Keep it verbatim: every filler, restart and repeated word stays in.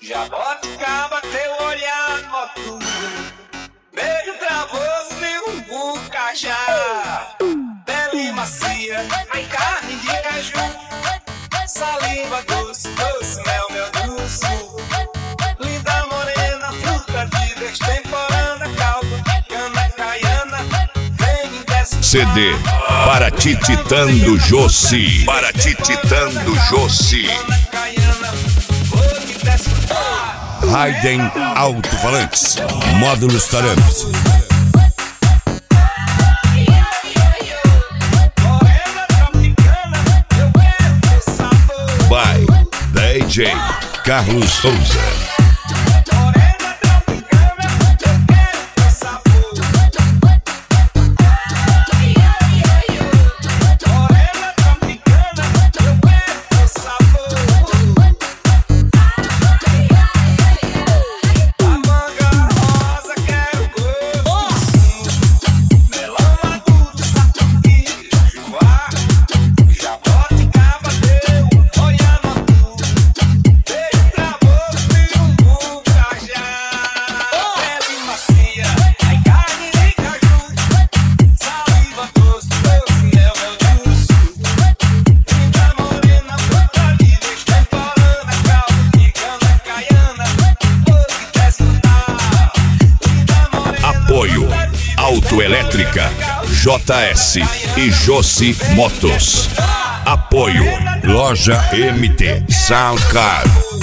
Jaboticaba, teu olhar noturno, beijo travoso de umbu, cajá, pele macia, ai carne de caju, saliva doce, doce mel, meu doce, linda morena, fruta de destemporânea, caldo, cana, caiana, vem e desce. C D para Tititando Jossi, para Tititando Jossi. Raiden Alto-Falantes, módulos Taramps. By D J Carlos Souza. Apoio Autoelétrica, J S e Jossi Motos. Apoio Loja M T Soundcar.